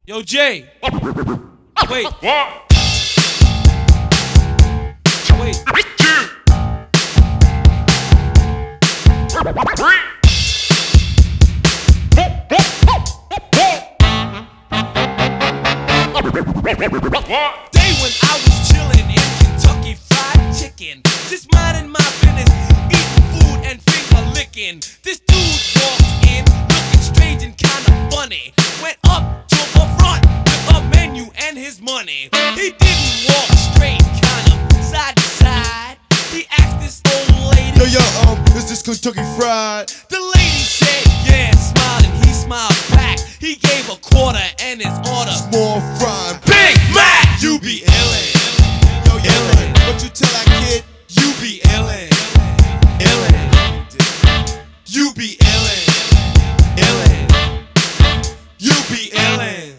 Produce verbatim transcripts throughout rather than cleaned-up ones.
Yo, Jay. Wait. What? Wait. Two. Three. What? Day when I was chillin' in Kentucky Fried Chicken, just minding my business, eating food and finger licking. This dude walked in, looking strange and kinda funny. Went up to the front with a menu and his money. He didn't walk straight, kind of side to side. He asked this old lady, Yo, yo, um, is this Kentucky Fried? the lady said, yeah, smiling. He smiled back. He gave a quarter and his order, Small fried. Big Mac. You be illin', Yo, yo, illin'. what you tell that kid? You be illin', illin'. You be illin', illin'. You be illin'.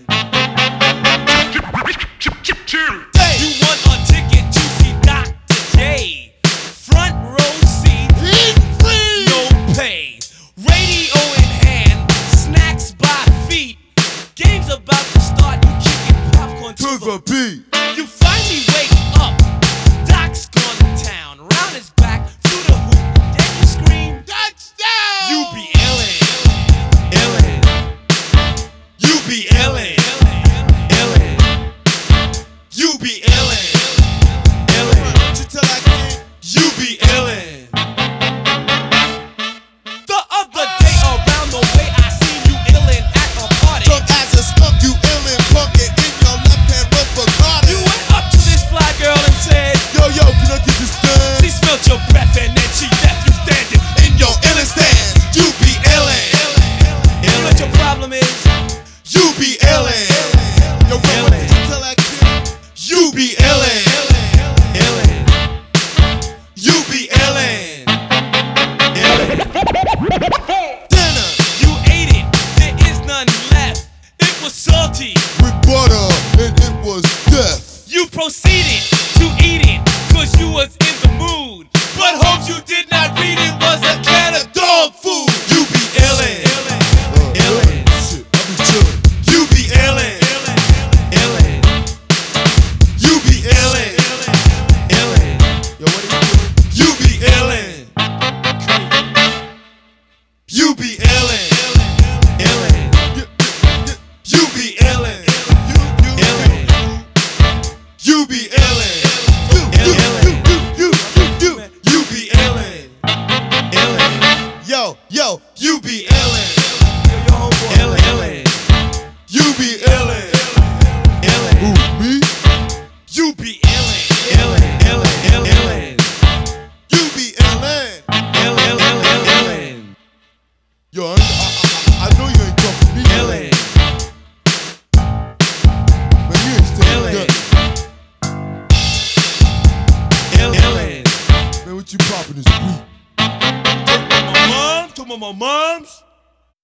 Two. Hey, You want a ticket to see Doctor J? Front row seat, eat free. no pay. Radio in hand, snacks by feet. Game's about to start, you kicking popcorn To the beat. You finally wake up. Doc's gone to town. Round his back, through the hoop. Then you scream, Touchdown. you be illin', illin'. You be illin', illin'. You be illin', illin'. What you tell that kid? You be illin'. The other day around the way, I seen you illin' at a party. Drunk as a skunk, you illin', punkin' in your left hand was Bacardi. You went up to this fly girl and said, Yo, yo, can I get this done? she smelt your breath and then she left you standing in your illin' stance. You be illin'. You know what your problem is? You be illin'. Yo, bro, what did you tell that kid? You be illin'. Illin'. You be illin'. Illin'. Dinner You ate it. There is none left. It was salty. with butter, and it was death. You proceeded to eat it, cause you was in the mood. But hopes you did not read it was a can of dog food. You be illin'. Uh, Illin'. Shit, I be chillin'. You be illin'. Illin'. You be illin'. Illin'. Yo, what are you doing? You be illin'. You be illin'. Illin'. You be illin'. Illin'. You be illin'. You, you, you, you, you. You be illin'. Illin'. Yo, yo, You be illin'. Illin'. You be illin'. who, Illin'. me? You be illin'. Illin'. Illin'. Illin'. You be illin'. Illin'. Illin'. Yo, I, I, I, I know you ain't talking to me. Illin'. Man, you ain't saying Illin'. nothing. Illin'. Man, what you poppin' this week? My mom, to my mom's.